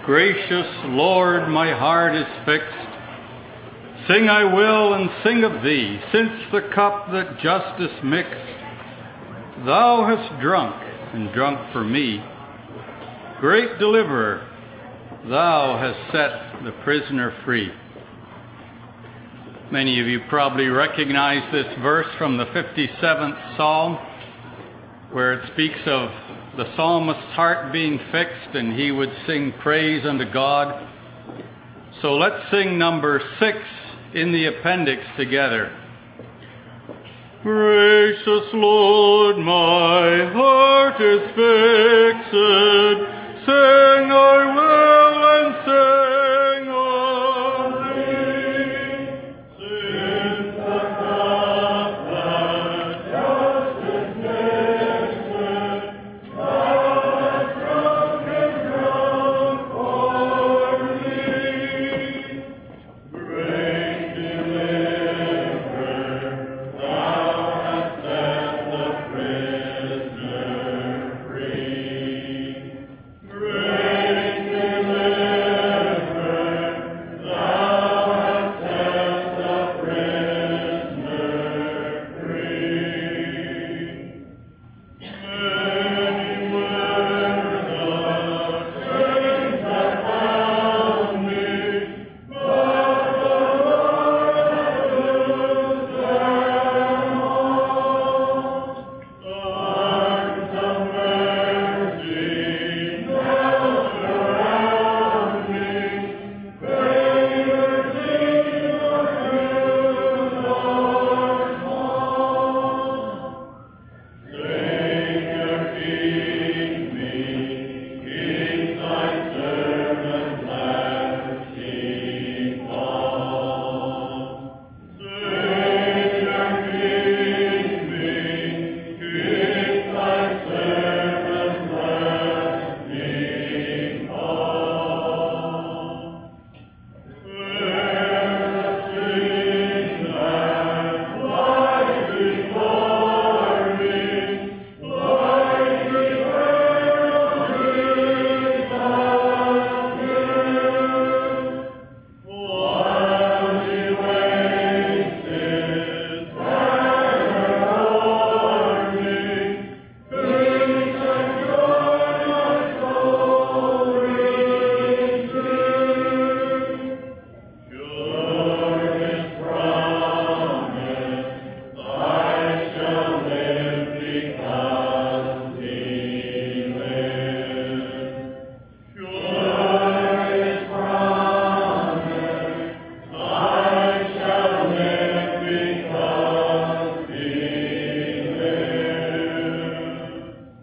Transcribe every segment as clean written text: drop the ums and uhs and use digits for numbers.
Gracious Lord, my heart is fixed. Sing I will and sing of thee, since the cup that justice mixed, thou hast drunk and drunk for me. Great deliverer, thou hast set the prisoner free. Many of you probably recognize this verse from the 57th Psalm, where it speaks of the psalmist's heart being fixed and he would sing praise unto God. So let's sing number 6 in the appendix together. Gracious Lord, my heart is fixed. Sing I will and sing of thee. Since the cup that justice mixed, thou hast drunk and drunk for me. Great deliverer, thou hast set the prisoner free. Great deliverer, thou hast set the prisoner free. Many were the chains that bound me, but the Lord hath loosed them all. Arms of mercy knelt around me, favor deep or great or small. Savior, feed me, keep thy servant lasting all. Savior, feed me, keep thy servant lasting all. Where the sin that lies before me, like the heraldry of good, while he wasted terror o'er me, peace and joy my soul receive. Sure his promise, I shall live because he lives. Sure his promise, I shall live because he lives.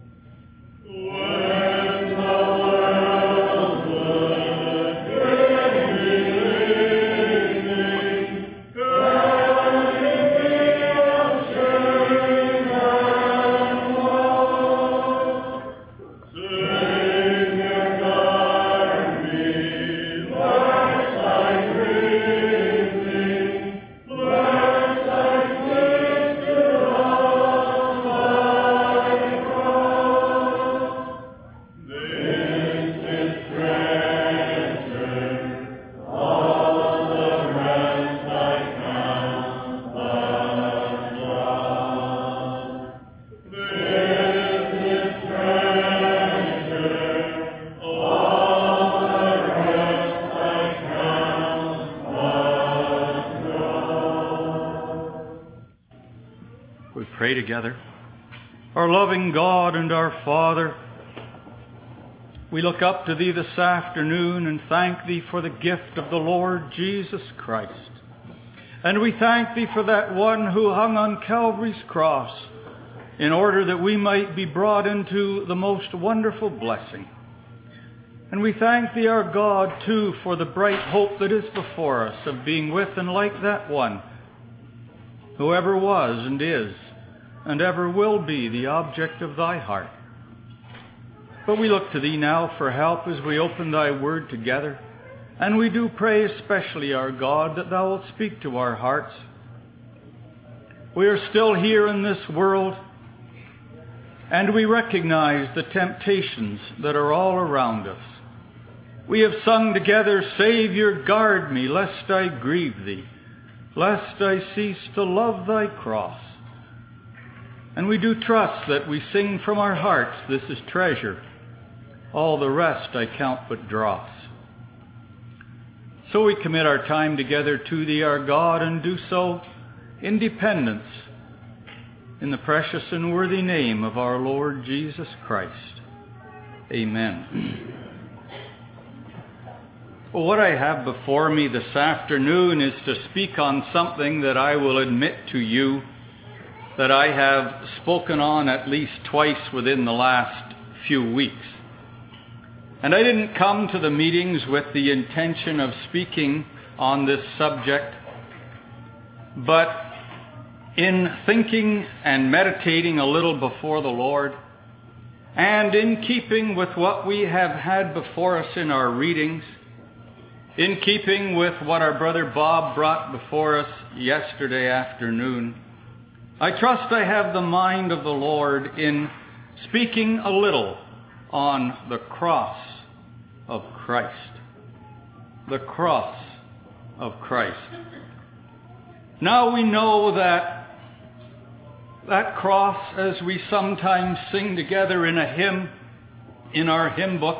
When the world would bid me leaving, guarding me of shame and woe, Savior, guard me, lest I grieve thee, lest I cease to love thy cross. This is treasure, all the rest I count but dross. This is treasure, all the rest I count but dross. We pray together. Our loving God and our Father, we look up to Thee this afternoon and thank Thee for the gift of the Lord Jesus Christ. And we thank Thee for that one who hung on Calvary's cross in order that we might be brought into the most wonderful blessing. And we thank Thee, our God, too, for the bright hope that is before us of being with and like that one who ever was and is and ever will be the object of Thy heart. But we look to Thee now for help as we open Thy word together. And we do pray especially, our God, that Thou wilt speak to our hearts. We are still here in this world, and we recognize the temptations that are all around us. We have sung together, Savior, guard me, lest I grieve thee, lest I cease to love thy cross. And we do trust that we sing from our hearts, this is treasure. All the rest I count but dross. So we commit our time together to thee, our God, and do so in dependence in the precious and worthy name of our Lord Jesus Christ. Amen. Well, what I have before me this afternoon is to speak on something that I will admit to you that I have spoken on at least twice within the last few weeks. And I didn't come to the meetings with the intention of speaking on this subject, but in thinking and meditating a little before the Lord, and in keeping with what we have had before us in our readings, in keeping with what our brother Bob brought before us yesterday afternoon, I trust I have the mind of the Lord in speaking a little on the cross of Christ. The cross of Christ. Now we know that cross, as we sometimes sing together in a hymn, in our hymn book,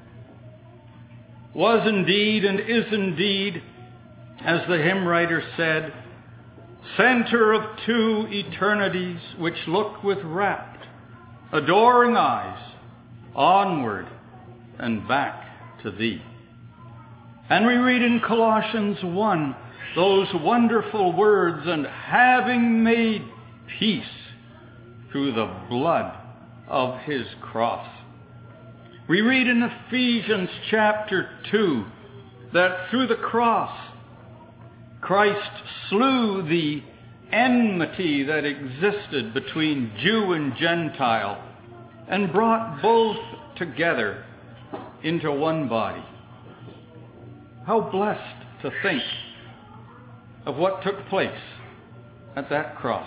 was indeed and is indeed, as the hymn writer said, center of two eternities which look with rapt, adoring eyes onward and back to thee. And we read in Colossians 1 those wonderful words, and having made peace through the blood of his cross. We read in Ephesians chapter 2 that through the cross Christ slew the enmity that existed between Jew and Gentile and brought both together into one body. How blessed to think of what took place at that cross.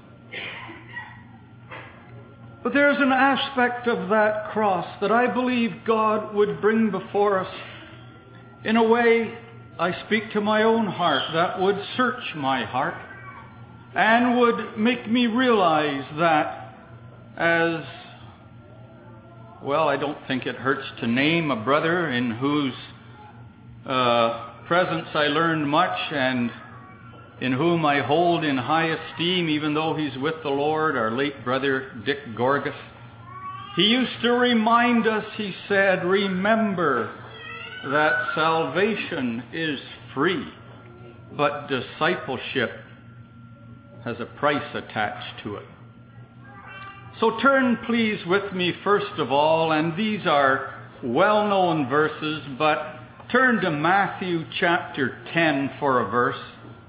But there's an aspect of that cross that I believe God would bring before us in a way, I speak to my own heart, that would search my heart and would make me realize that as, well, I don't think it hurts to name a brother in whose presence I learned much and in whom I hold in high esteem, even though he's with the Lord, our late brother Dick Gorgas. He used to remind us, he said, remember that salvation is free, but discipleship has a price attached to it. So turn please with me first of all, and these are well-known verses, but turn to Matthew chapter 10 for a verse.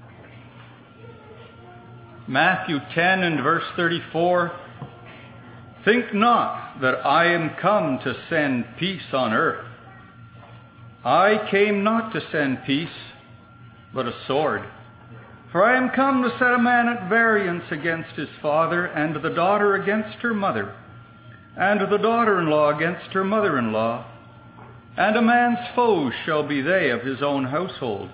Matthew 10 and verse 34, think not that I am come to send peace on earth. I came not to send peace, but a sword. For I am come to set a man at variance against his father, and the daughter against her mother, and the daughter-in-law against her mother-in-law. And a man's foes shall be they of his own household.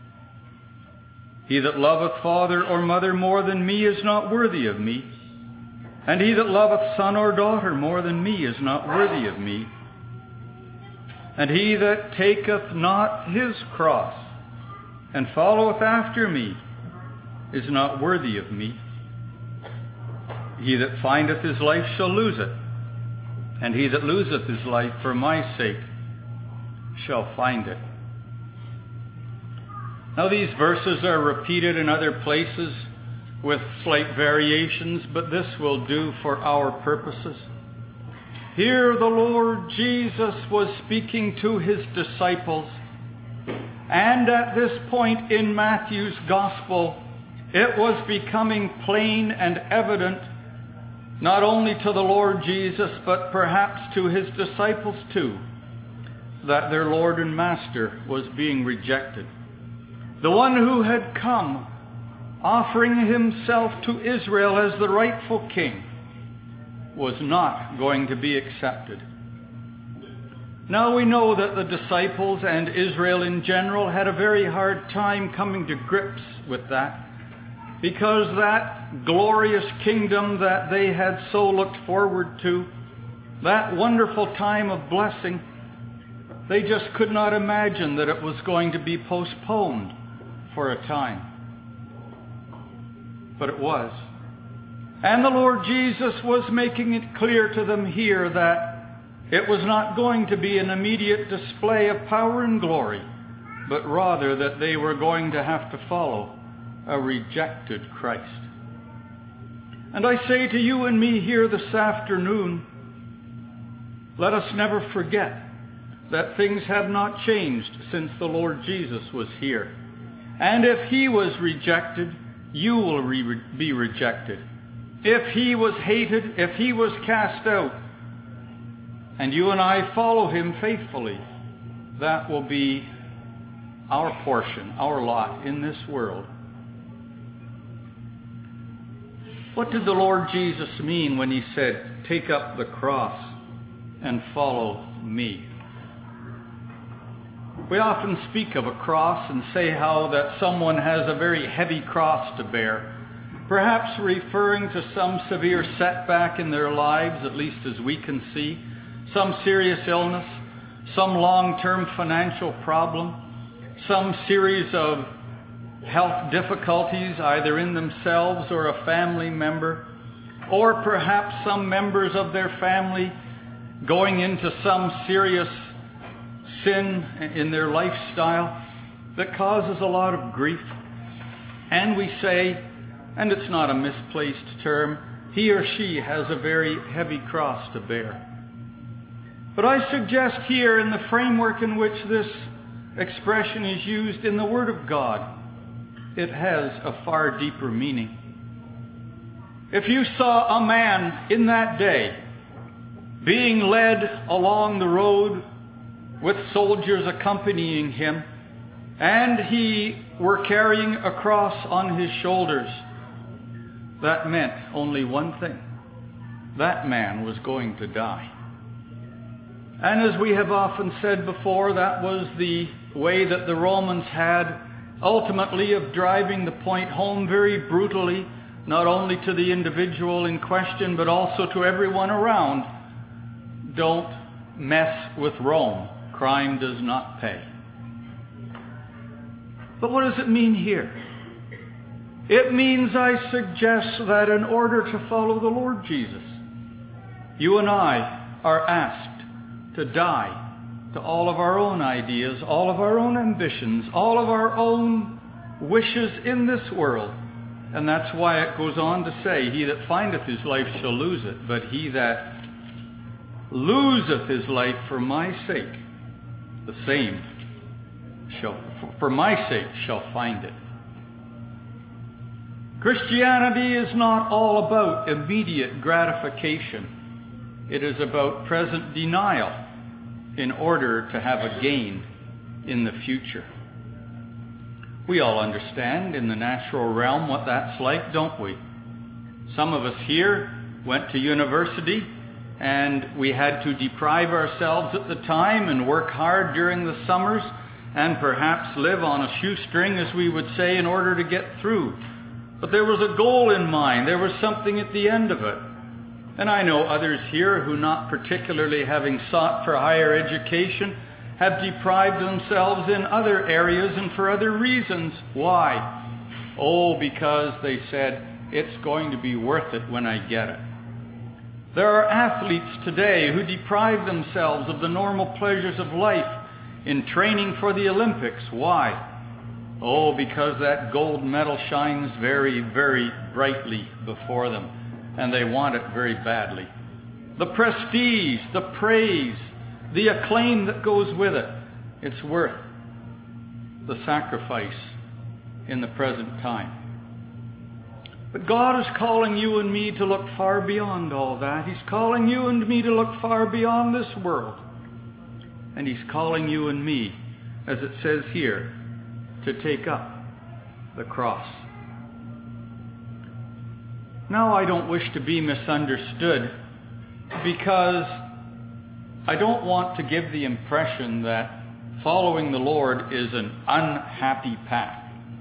He that loveth father or mother more than me is not worthy of me, and he that loveth son or daughter more than me is not worthy of me. And he that taketh not his cross and followeth after me is not worthy of me. He that findeth his life shall lose it, and he that loseth his life for my sake shall find it. Now these verses are repeated in other places with slight variations, but this will do for our purposes. Here the Lord Jesus was speaking to his disciples, and at this point in Matthew's Gospel, it was becoming plain and evident, not only to the Lord Jesus, but perhaps to his disciples too, that their Lord and Master was being rejected. The one who had come, offering himself to Israel as the rightful king, was not going to be accepted. Now we know that the disciples and Israel in general had a very hard time coming to grips with that, because that glorious kingdom that they had so looked forward to, that wonderful time of blessing, they just could not imagine that it was going to be postponed for a time. But it was. And the Lord Jesus was making it clear to them here that it was not going to be an immediate display of power and glory, but rather that they were going to have to follow a rejected Christ. And I say to you and me here this afternoon, let us never forget that things have not changed since the Lord Jesus was here. And if he was rejected, you will be rejected. If he was hated, if he was cast out, and you and I follow him faithfully, that will be our portion, our lot in this world. What did the Lord Jesus mean when he said, "Take up the cross and follow me"? We often speak of a cross and say how that someone has a very heavy cross to bear, perhaps referring to some severe setback in their lives, at least as we can see, some serious illness, some long-term financial problem, some series of health difficulties either in themselves or a family member, or perhaps some members of their family going into some serious sin in their lifestyle that causes a lot of grief. And we say, and it's not a misplaced term, he or she has a very heavy cross to bear. But I suggest here, in the framework in which this expression is used in the Word of God, it has a far deeper meaning. If you saw a man in that day being led along the road with soldiers accompanying him, and he were carrying a cross on his shoulders, that meant only one thing. That man was going to die. And as we have often said before, that was the way that the Romans had ultimately of driving the point home very brutally, not only to the individual in question, but also to everyone around. Don't mess with Rome. Crime does not pay. But what does it mean here? It means, I suggest, that in order to follow the Lord Jesus, you and I are asked to die to all of our own ideas, all of our own ambitions, all of our own wishes in this world. And that's why it goes on to say, he that findeth his life shall lose it, but he that loseth his life for my sake, the same for my sake shall find it. Christianity is not all about immediate gratification. It is about present denial in order to have a gain in the future. We all understand in the natural realm what that's like, don't we? Some of us here went to university and we had to deprive ourselves at the time and work hard during the summers and perhaps live on a shoestring, as we would say, in order to get through. But there was a goal in mind. There was something at the end of it. And I know others here who, not particularly having sought for higher education, have deprived themselves in other areas and for other reasons. Why? Oh, because they said, it's going to be worth it when I get it. There are athletes today who deprive themselves of the normal pleasures of life in training for the Olympics. Why? Oh, because that gold medal shines very, very brightly before them, and they want it very badly. The prestige, the praise, the acclaim that goes with it, it's worth the sacrifice in the present time. But God is calling you and me to look far beyond all that. He's calling you and me to look far beyond this world. And He's calling you and me, as it says here, to take up the cross. Now, I don't wish to be misunderstood, because I don't want to give the impression that following the Lord is an unhappy path.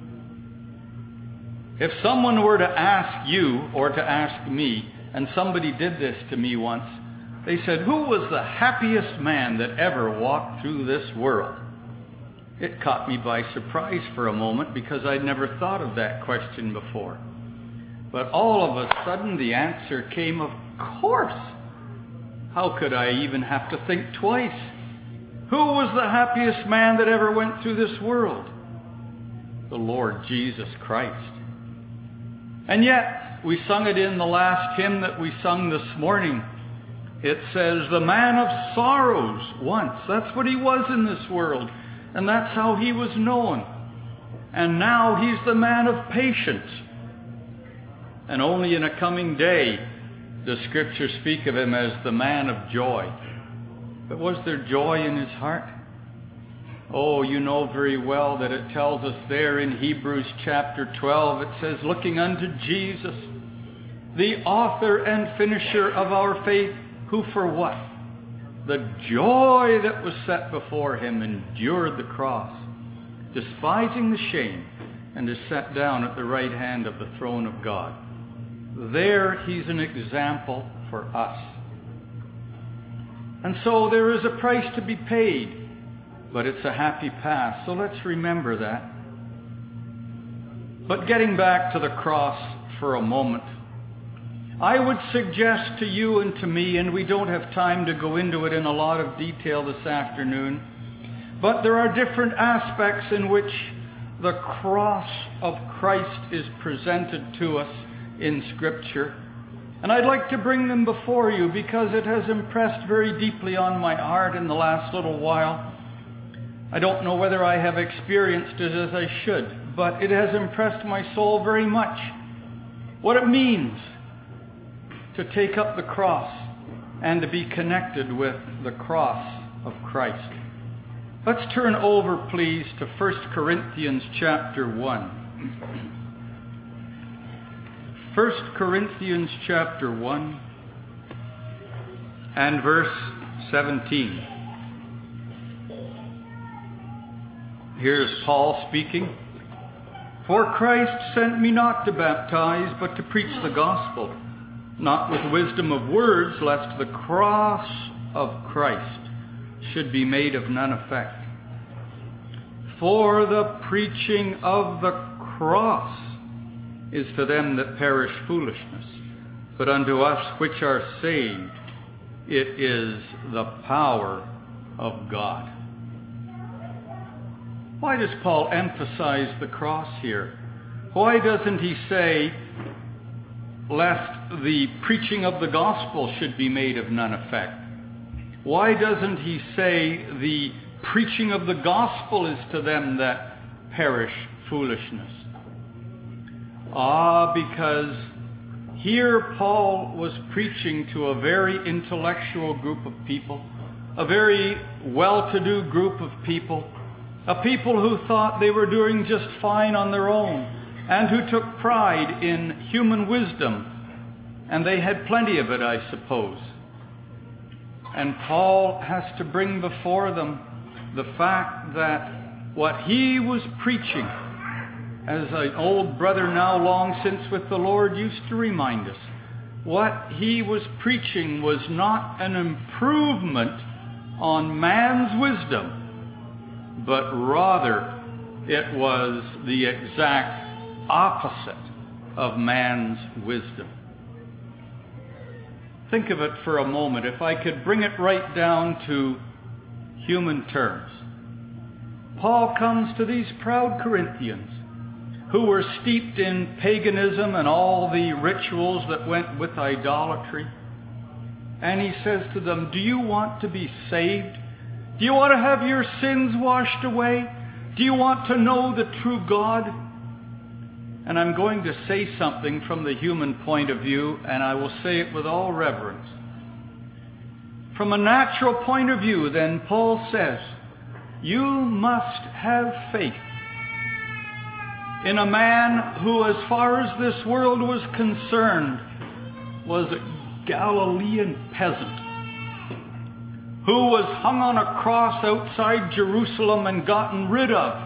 If someone were to ask you or to ask me, and somebody did this to me once, they said, "Who was the happiest man that ever walked through this world?" It caught me by surprise for a moment because I'd never thought of that question before. But all of a sudden the answer came, of course. How could I even have to think twice? Who was the happiest man that ever went through this world? The Lord Jesus Christ. And yet, we sung it in the last hymn that we sung this morning. It says, the man of sorrows once. That's what he was in this world. And that's how he was known. And now he's the man of patience. And only in a coming day does Scripture speak of him as the man of joy. But was there joy in his heart? Oh, you know very well that it tells us there in Hebrews chapter 12, it says, looking unto Jesus, the author and finisher of our faith, who for what? The joy that was set before him endured the cross, despising the shame, and is set down at the right hand of the throne of God. There he's an example for us. And so there is a price to be paid, but it's a happy path, so let's remember that. But getting back to the cross for a moment, I would suggest to you and to me, and we don't have time to go into it in a lot of detail this afternoon, but there are different aspects in which the cross of Christ is presented to us in Scripture. And I'd like to bring them before you because it has impressed very deeply on my heart in the last little while. I don't know whether I have experienced it as I should, but it has impressed my soul very much. What it means to take up the cross and to be connected with the cross of Christ. Let's turn over, please, to 1 Corinthians chapter 1. 1 Corinthians chapter 1 and verse 17. Here's Paul speaking. For Christ sent me not to baptize, but to preach the gospel, not with wisdom of words, lest the cross of Christ should be made of none effect. For the preaching of the cross is to them that perish foolishness, but unto us which are saved it is the power of God. Why does Paul emphasize the cross here? Why doesn't he say, lest the preaching of the gospel should be made of none effect? Why doesn't he say the preaching of the gospel is to them that perish foolishness? Because here Paul was preaching to a very intellectual group of people, a very well-to-do group of people, a people who thought they were doing just fine on their own, and who took pride in human wisdom, and they had plenty of it, I suppose. And Paul has to bring before them the fact that what he was preaching, as an old brother now long since with the Lord used to remind us, what he was preaching was not an improvement on man's wisdom, but rather it was the exact opposite of man's wisdom. Think of it for a moment. If I could bring it right down to human terms. Paul comes to these proud Corinthians who were steeped in paganism and all the rituals that went with idolatry. And he says to them, do you want to be saved? Do you want to have your sins washed away? Do you want to know the true God? And I'm going to say something from the human point of view, and I will say it with all reverence. From a natural point of view, then, Paul says, you must have faith in a man who, as far as this world was concerned, was a Galilean peasant who was hung on a cross outside Jerusalem and gotten rid of.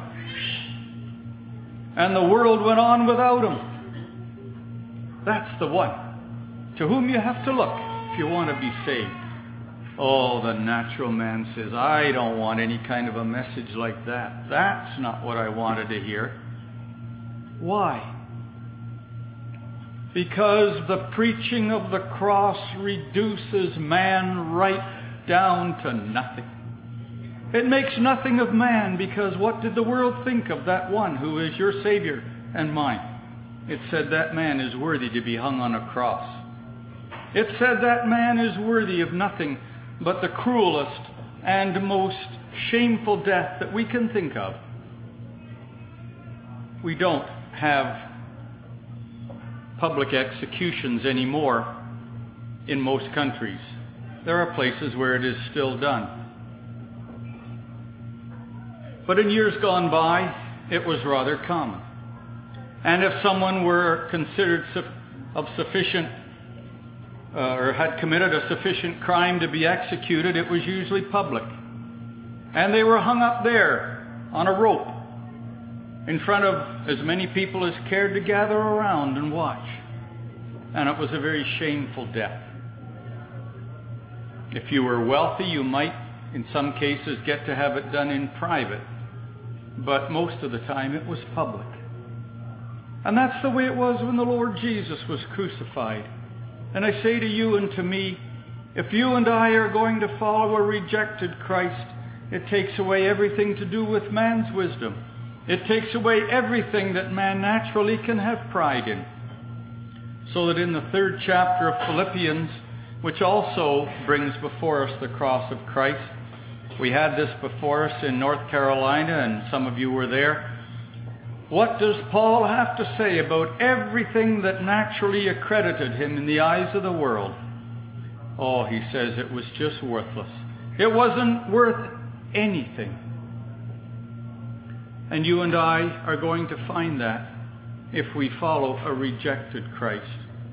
And the world went on without him. That's the one to whom you have to look if you want to be saved. Oh, the natural man says, I don't want any kind of a message like that. That's not what I wanted to hear. Why? Because the preaching of the cross reduces man right down to nothing. It makes nothing of man, because what did the world think of that one who is your Savior and mine? It said that man is worthy to be hung on a cross. It said that man is worthy of nothing but the cruelest and most shameful death that we can think of. We don't have public executions anymore in most countries. There are places where it is still done. But in years gone by, it was rather common. And if someone were considered of sufficient or had committed a sufficient crime to be executed, it was usually public. And they were hung up there on a rope in front of as many people as cared to gather around and watch. And it was a very shameful death. If you were wealthy, you might, in some cases, get to have it done in private. But most of the time, it was public. And that's the way it was when the Lord Jesus was crucified. And I say to you and to me, if you and I are going to follow a rejected Christ, it takes away everything to do with man's wisdom. It takes away everything that man naturally can have pride in. So that in the 3rd chapter of Philippians, which also brings before us the cross of Christ, we had this before us in North Carolina, and some of you were there. What does Paul have to say about everything that naturally accredited him in the eyes of the world? Oh, he says it was just worthless. It wasn't worth anything. And you and I are going to find that if we follow a rejected Christ.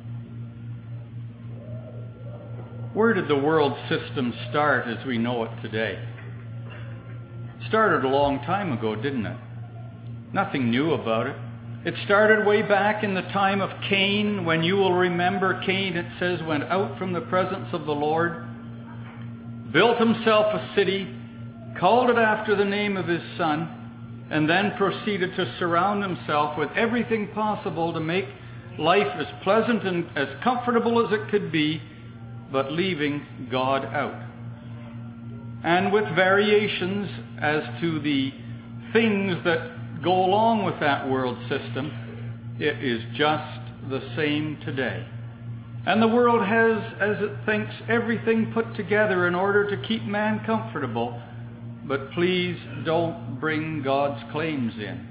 Where did the world system start as we know it today? It started a long time ago, didn't it? Nothing new about it. It started way back in the time of Cain, when you will remember Cain, it says, went out from the presence of the Lord, built himself a city, called it after the name of his son, and then proceeded to surround himself with everything possible to make life as pleasant and as comfortable as it could be, but leaving God out. And with variations as to the things that go along with that world system, it is just the same today. And the world has, as it thinks, everything put together in order to keep man comfortable. But please don't bring God's claims in.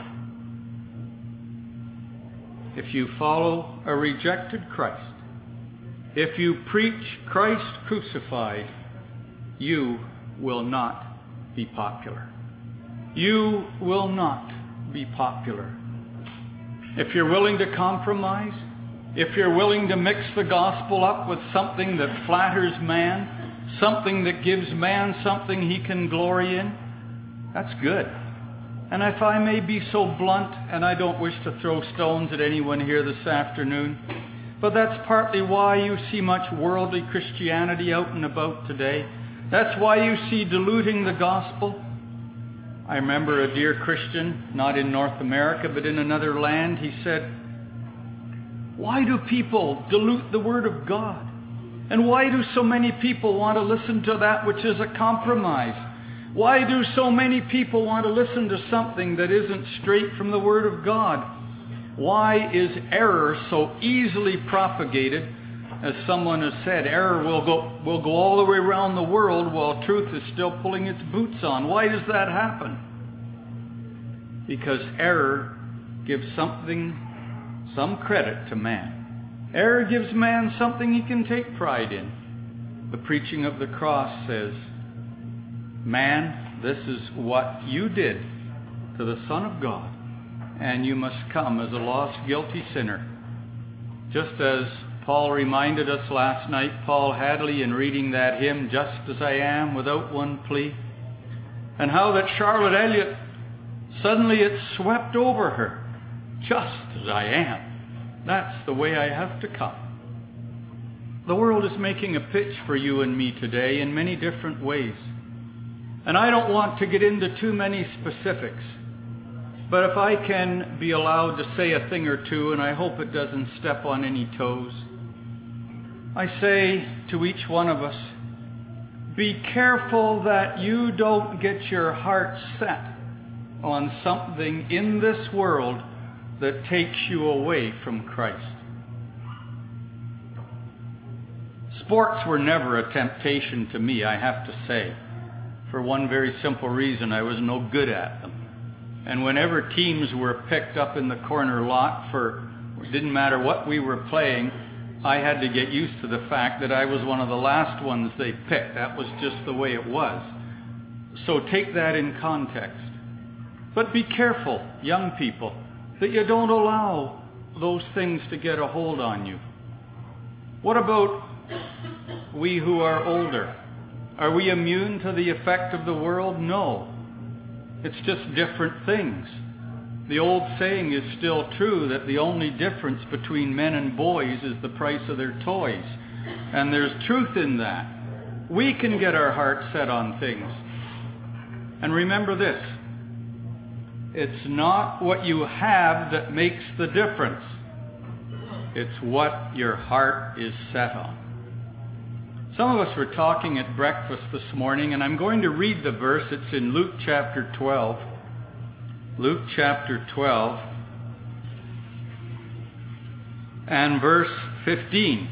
If you follow a rejected Christ, if you preach Christ crucified, you will not be popular. You will not be popular. If you're willing to compromise, if you're willing to mix the gospel up with something that flatters man, something that gives man something he can glory in, that's good. And if I may be so blunt, and I don't wish to throw stones at anyone here this afternoon, but that's partly why you see much worldly Christianity out and about today. That's why you see diluting the gospel. I remember a dear Christian, not in North America, but in another land, he said, why do people dilute the Word of God? And why do so many people want to listen to that which is a compromise? Why do so many people want to listen to something that isn't straight from the Word of God? Why is error so easily propagated? As someone has said, error will go all the way around the world while truth is still pulling its boots on. Why does that happen? Because error gives some credit to man. Error gives man something he can take pride in. The preaching of the cross says, man, this is what you did to the Son of God, and you must come as a lost, guilty sinner. Just as Paul reminded us last night, Paul Hadley, in reading that hymn, Just As I Am, Without One Plea, and how that Charlotte Elliott, suddenly it swept over her. Just as I am. That's the way I have to come. The world is making a pitch for you and me today in many different ways. And I don't want to get into too many specifics. But if I can be allowed to say a thing or two, and I hope it doesn't step on any toes, I say to each one of us, be careful that you don't get your heart set on something in this world that takes you away from Christ. Sports were never a temptation to me, I have to say. For one very simple reason, I was no good at them. And whenever teams were picked up in the corner lot it didn't matter what we were playing, I had to get used to the fact that I was one of the last ones they picked. That was just the way it was. So take that in context. But be careful, young people, that you don't allow those things to get a hold on you. What about we who are older? Are we immune to the effect of the world? No. It's just different things. The old saying is still true that the only difference between men and boys is the price of their toys. And there's truth in that. We can get our heart set on things. And remember this. It's not what you have that makes the difference. It's what your heart is set on. Some of us were talking at breakfast this morning, and I'm going to read the verse. It's in Luke chapter 12. Luke chapter 12 and verse 15.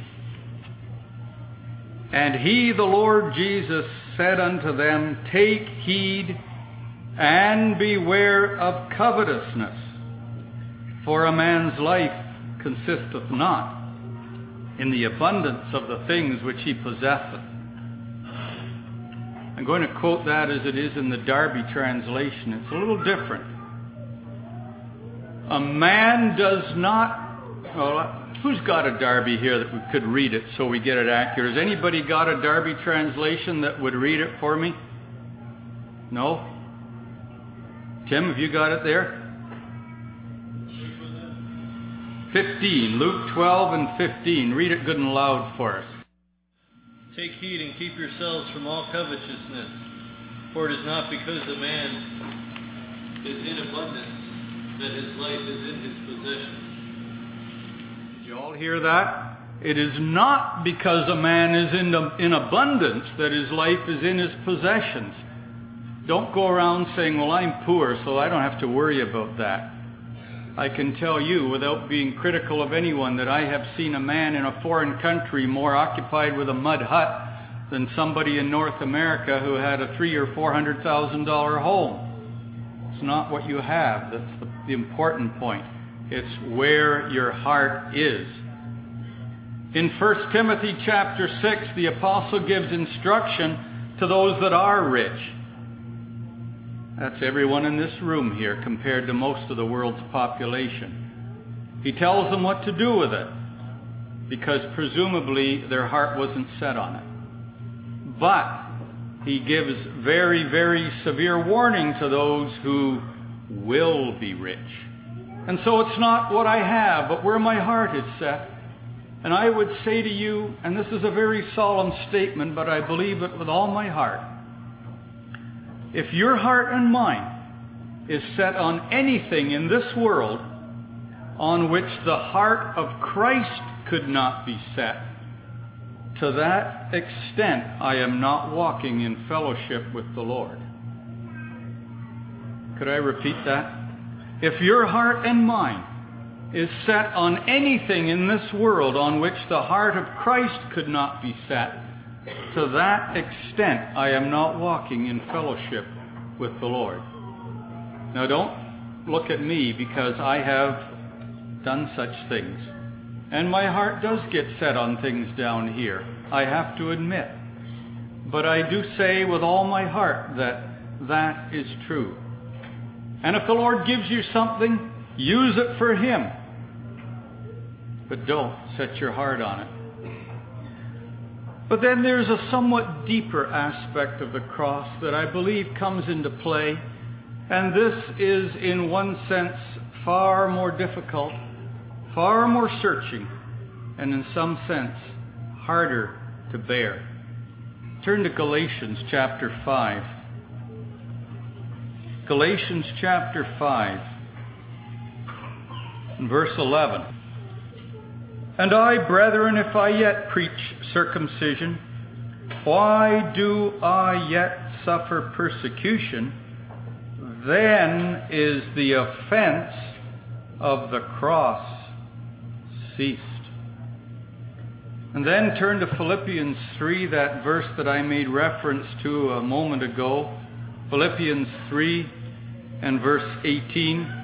And he, the Lord Jesus, said unto them, Take heed and beware of covetousness, for a man's life consisteth not in the abundance of the things which he possesseth. I'm going to quote that as it is in the Darby translation. It's a little different. A man does not... Well, who's got a Darby here that we could read it so we get it accurate? Has anybody got a Darby translation that would read it for me? No? Tim, have you got it there? 15, Luke 12 and 15. Read it good and loud for us. Take heed and keep yourselves from all covetousness, for it is not because a man is in abundance that his life is in his possessions. Did you all hear that? It is not because a man is in abundance that his life is in his possessions. Don't go around saying, well, I'm poor, so I don't have to worry about that. I can tell you, without being critical of anyone, that I have seen a man in a foreign country more occupied with a mud hut than somebody in North America who had a $300,000 or $400,000 home. It's not what you have that's the important point. It's where your heart is. In 1 Timothy chapter 6, the apostle gives instruction to those that are rich. That's everyone in this room here compared to most of the world's population. He tells them what to do with it, because presumably their heart wasn't set on it. But he gives very, very severe warning to those who will be rich. And so it's not what I have, but where my heart is set. And I would say to you, and this is a very solemn statement, but I believe it with all my heart, if your heart and mind is set on anything in this world on which the heart of Christ could not be set, to that extent I am not walking in fellowship with the Lord. Could I repeat that? If your heart and mind is set on anything in this world on which the heart of Christ could not be set, to that extent I am not walking in fellowship with the Lord. Now don't look at me, because I have done such things. And my heart does get set on things down here, I have to admit. But I do say with all my heart that that is true. And if the Lord gives you something, use it for Him. but don't set your heart on it. But then there's a somewhat deeper aspect of the cross that I believe comes into play, and this is in one sense far more difficult, far more searching, and in some sense harder to bear. Turn to Galatians chapter 5. Galatians chapter 5, and verse 11. And I, brethren, if I yet preach circumcision, why do I yet suffer persecution? Then is the offense of the cross ceased. And then turn to Philippians 3, that verse that I made reference to a moment ago. Philippians 3 and verse 18.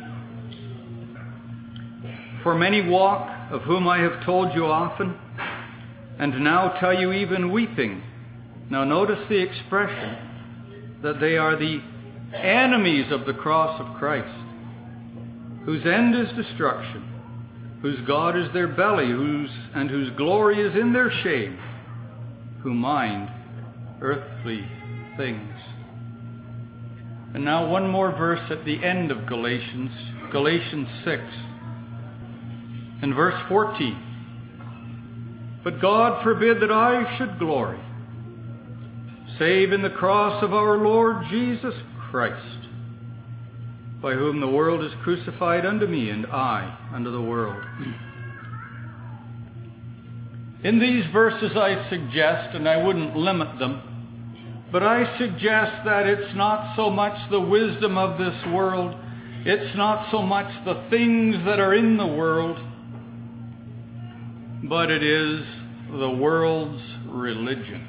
For many walk, of whom I have told you often, and now tell you even weeping. Now notice the expression that they are the enemies of the cross of Christ, whose end is destruction, whose God is their belly, whose glory is in their shame, who mind earthly things. And now one more verse at the end of Galatians 6. In verse 14, but God forbid that I should glory, save in the cross of our Lord Jesus Christ, by whom the world is crucified unto me, and I unto the world. In these verses I suggest, and I wouldn't limit them, but I suggest that it's not so much the wisdom of this world, it's not so much the things that are in the world, but it is the world's religion.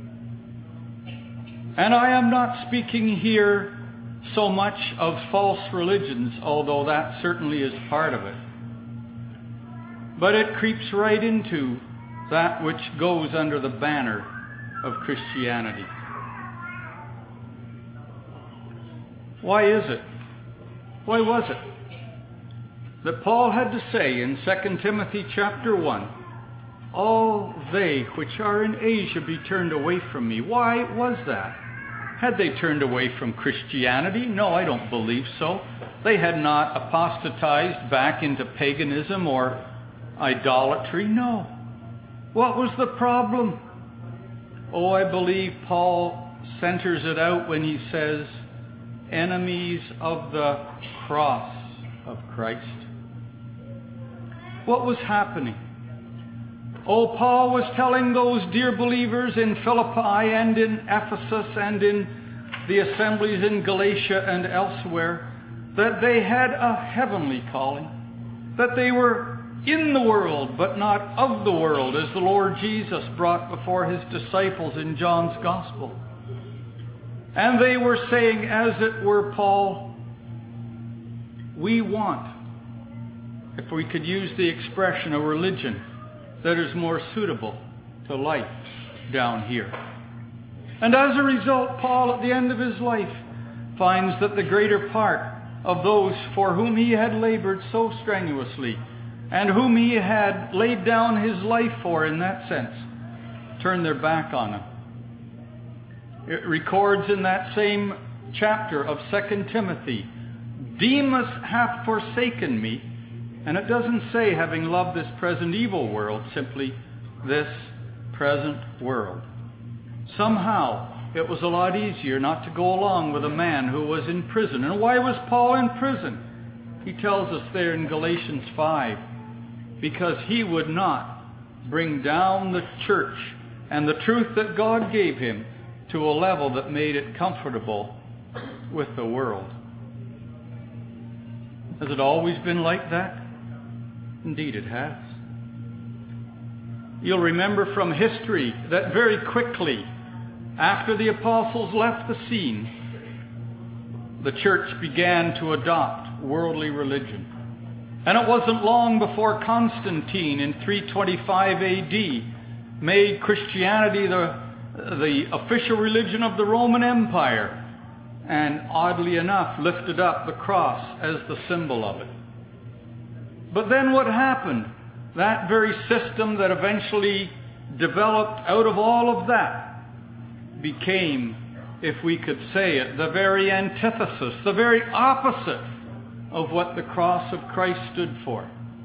And I am not speaking here so much of false religions, although that certainly is part of it. But it creeps right into that which goes under the banner of Christianity. Why is it? Why was it that Paul had to say in 2 Timothy chapter 1, all they which are in Asia be turned away from me? Why was that? Had they turned away from Christianity? No, I don't believe so. They had not apostatized back into paganism or idolatry. No. What was the problem? Oh, I believe Paul centers it out when he says, enemies of the cross of Christ. What was happening? Oh, Paul was telling those dear believers in Philippi and in Ephesus and in the assemblies in Galatia and elsewhere that they had a heavenly calling, that they were in the world but not of the world, as the Lord Jesus brought before his disciples in John's Gospel. And they were saying, as it were, Paul, we want, if we could use the expression, a religion that is more suitable to life down here. And as a result, Paul, at the end of his life, finds that the greater part of those for whom he had labored so strenuously and whom he had laid down his life for in that sense, turned their back on him. It records in that same chapter of 2 Timothy, Demas hath forsaken me. And it doesn't say having loved this present evil world, simply this present world. Somehow it was a lot easier not to go along with a man who was in prison. And why was Paul in prison? He tells us there in Galatians 5, because he would not bring down the church and the truth that God gave him to a level that made it comfortable with the world. Has it always been like that? Indeed it has. You'll remember from history that very quickly, after the apostles left the scene, the church began to adopt worldly religion. And it wasn't long before Constantine in 325 AD made Christianity the official religion of the Roman Empire, and oddly enough lifted up the cross as the symbol of it. But then what happened? that very system that eventually developed out of all of that became, if we could say it, the very antithesis, the very opposite of what the cross of Christ stood for.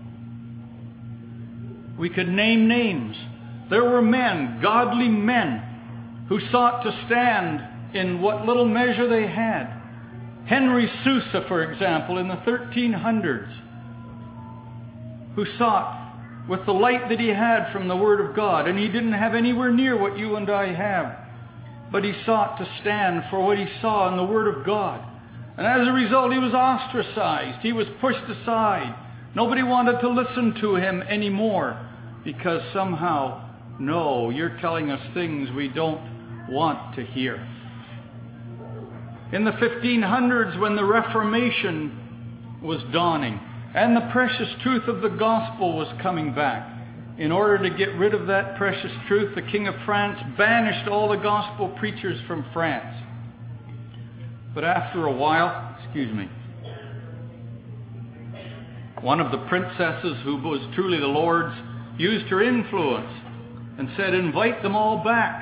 We could name names. There were men, godly men, who sought to stand in what little measure they had. Henry Sousa, for example, in the 1300s, who sought with the light that he had from the Word of God, and he didn't have anywhere near what you and I have, but he sought to stand for what he saw in the Word of God. And as a result, he was ostracized. He was pushed aside. Nobody wanted to listen to him anymore because somehow, no, you're telling us things we don't want to hear. In the 1500s, when the Reformation was dawning and the precious truth of the gospel was coming back, in order to get rid of that precious truth, the King of France banished all the gospel preachers from France. But after a while, one of the princesses who was truly the Lord's used her influence and said, invite them all back.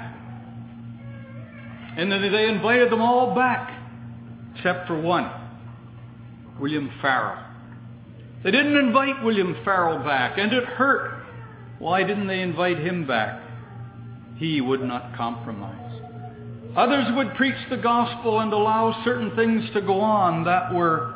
And then they invited them all back, except for one, William Farel. They didn't invite William Farel back, and it hurt. Why didn't they invite him back? He would not compromise. Others would preach the gospel and allow certain things to go on that were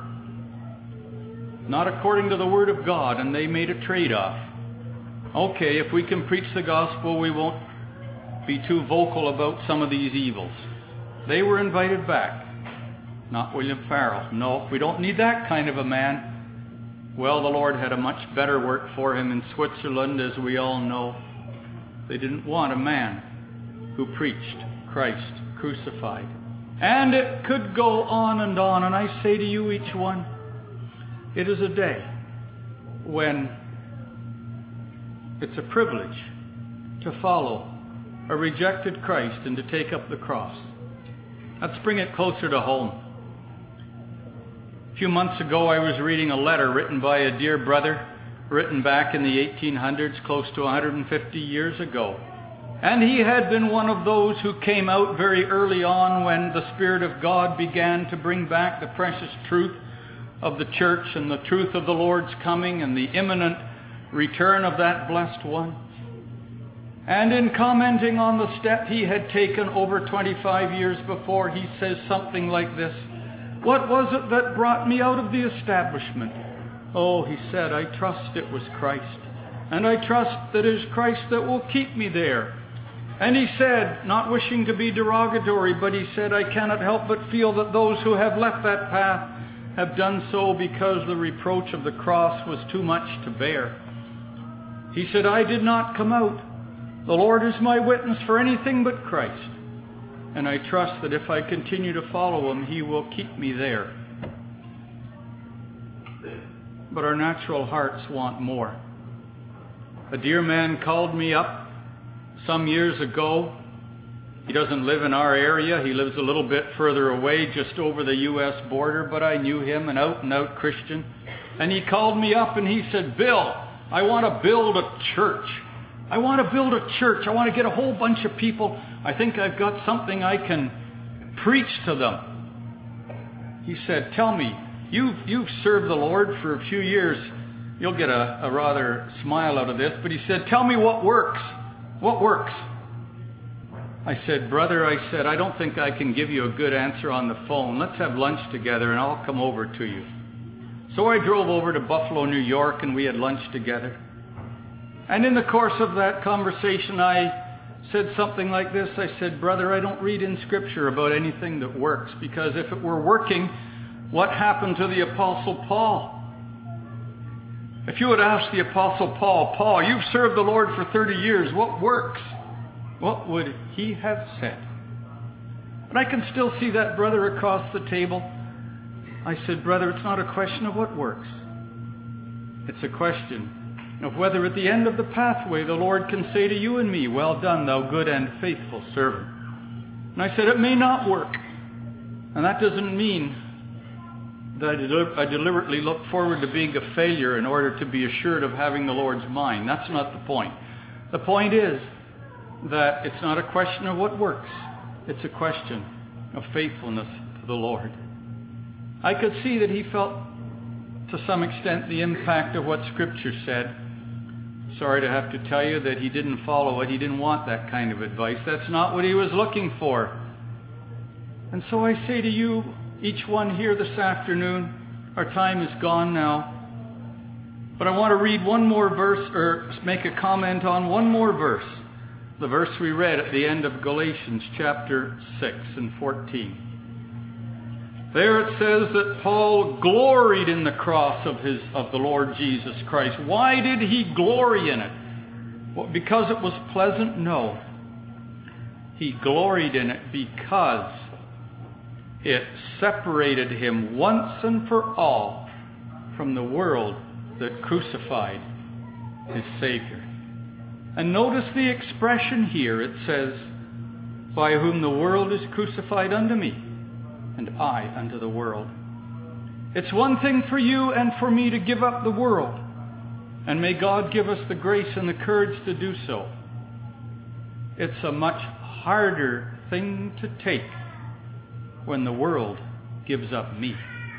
not according to the Word of God, and they made a trade-off. Okay, if we can preach the gospel, we won't be too vocal about some of these evils. They were invited back. Not William Farel. No, we don't need that kind of a man. Well, the Lord had a much better work for him in Switzerland, as we all know. They didn't want a man who preached Christ crucified. And it could go on, and I say to you, each one, it is a day when it's a privilege to follow a rejected Christ and to take up the cross. Let's bring it closer to home. A few months ago, I was reading a letter written by a dear brother, written back in the 1800s, close to 150 years ago. And he had been one of those who came out very early on when the Spirit of God began to bring back the precious truth of the church and the truth of the Lord's coming and the imminent return of that blessed one. And in commenting on the step he had taken over 25 years before, he says something like this: what was it that brought me out of the establishment? Oh, he said, I trust it was Christ. And I trust that it is Christ that will keep me there. And he said, not wishing to be derogatory, but he said, I cannot help but feel that those who have left that path have done so because the reproach of the cross was too much to bear. He said, I did not come out. The Lord is my witness for anything but Christ. And I trust that if I continue to follow him, he will keep me there. But our natural hearts want more. A dear man called me up some years ago. He doesn't live in our area. He lives a little bit further away, just over the U.S. border, but I knew him, an out-and-out Christian. And he called me up and he said, Bill, I want to build a church. I want to build a church. I want to get a whole bunch of people. I think I've got something I can preach to them. He said, tell me, you've served the Lord for a few years. You'll get a rather smile out of this, but he said, tell me what works. What works? I said, brother, I don't think I can give you a good answer on the phone. Let's have lunch together and I'll come over to you. So I drove over to Buffalo, New York, and we had lunch together. And in the course of that conversation, I said something like this. I said, brother, I don't read in Scripture about anything that works, because if it were working, what happened to the Apostle Paul? If you would ask the Apostle Paul, you've served the Lord for 30 years, what works? What would he have said? And I can still see that brother across the table. I said, brother, it's not a question of what works. It's a question of whether at the end of the pathway the Lord can say to you and me, well done, thou good and faithful servant. And I said, it may not work. And that doesn't mean that I deliberately look forward to being a failure in order to be assured of having the Lord's mind. That's not the point. The point is that it's not a question of what works. It's a question of faithfulness to the Lord. I could see that he felt, to some extent, the impact of what Scripture said. Sorry to have to tell you that he didn't follow it. He didn't want that kind of advice. That's not what he was looking for. And so I say to you, each one here this afternoon, our time is gone now. But I want to read one more verse, or make a comment on one more verse. The verse we read at the end of Galatians chapter 6 and 14. There it says that Paul gloried in the cross of the Lord Jesus Christ. Why did he glory in it? Well, because it was pleasant? No. He gloried in it because it separated him once and for all from the world that crucified his Savior. And notice the expression here. It says, by whom the world is crucified unto me, and I unto the world. It's one thing for you and for me to give up the world. And may God give us the grace and the courage to do so. It's a much harder thing to take when the world gives up me.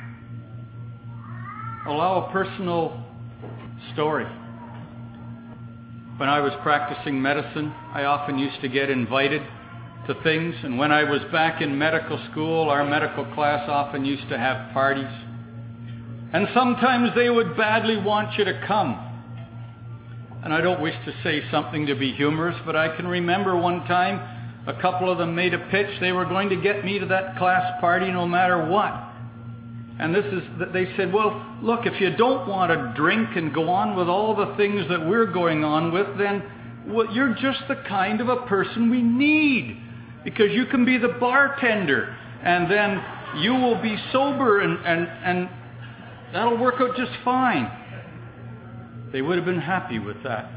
Allow a personal story. When I was practicing medicine, I often used to get invited to things, and when I was back in medical school, our medical class often used to have parties. And sometimes they would badly want you to come. And I don't wish to say something to be humorous, but I can remember one time a couple of them made a pitch. They were going to get me to that class party no matter what. And they said, well, look, if you don't want to drink and go on with all the things that we're going on with, then you're just the kind of a person we need. Because you can be the bartender, and then you will be sober, and that'll work out just fine. They would have been happy with that.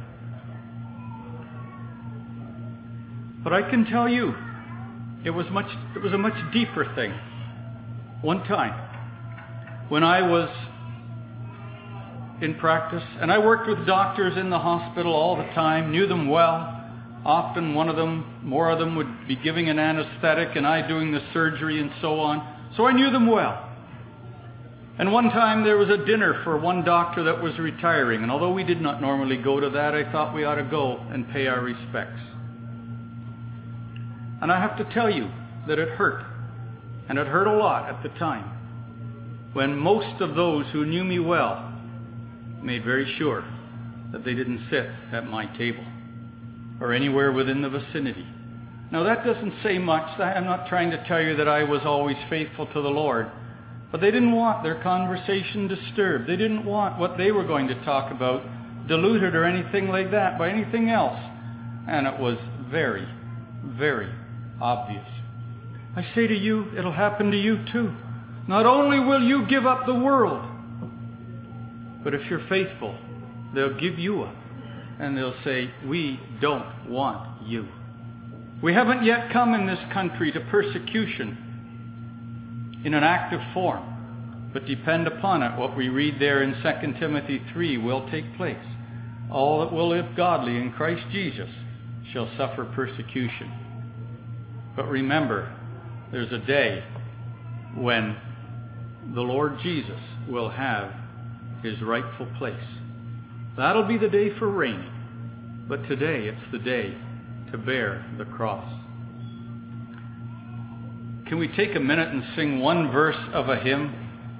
But I can tell you, it was a much deeper thing. One time, when I was in practice, and I worked with doctors in the hospital all the time, knew them well. Often more of them would be giving an anesthetic and I doing the surgery and so on. So I knew them well. And one time there was a dinner for one doctor that was retiring. And although we did not normally go to that, I thought we ought to go and pay our respects. And I have to tell you that it hurt. And it hurt a lot at the time. When most of those who knew me well made very sure that they didn't sit at my table or anywhere within the vicinity. Now that doesn't say much. I'm not trying to tell you that I was always faithful to the Lord. But they didn't want their conversation disturbed. They didn't want what they were going to talk about diluted or anything like that by anything else. And it was very, very obvious. I say to you, it'll happen to you too. Not only will you give up the world, but if you're faithful, they'll give you up. And they'll say, we don't want you. We haven't yet come in this country to persecution in an active form. But depend upon it, what we read there in 2 Timothy 3 will take place. All that will live godly in Christ Jesus shall suffer persecution. But remember, there's a day when the Lord Jesus will have his rightful place. That'll be the day for reigning. But today it's the day to bear the cross. Can we take a minute and sing one verse of a hymn?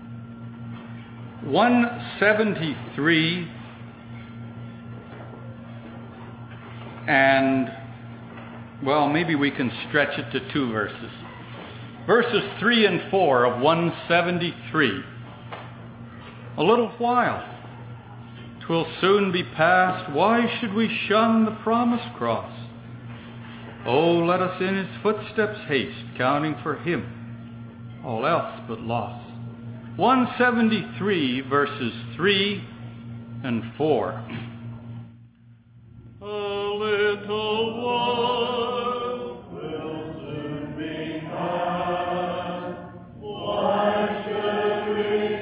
173 and, well, maybe we can stretch it to 2 verses. Verses 3 and 4 of 173. A little while, 'twill soon be past. Why should we shun the promised cross? Oh, let us in his footsteps haste, counting for him all else but loss. 173 verses 3 and 4. A little while will soon be past. Why should we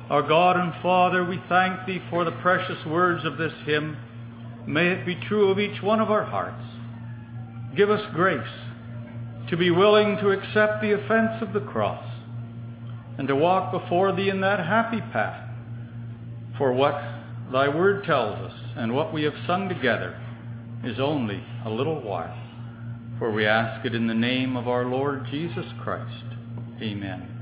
Our God and Father, we thank Thee for the precious words of this hymn. May it be true of each one of our hearts. Give us grace to be willing to accept the offense of the cross and to walk before Thee in that happy path. For what Thy word tells us and what we have sung together is only a little while. For we ask it in the name of our Lord Jesus Christ. Amen.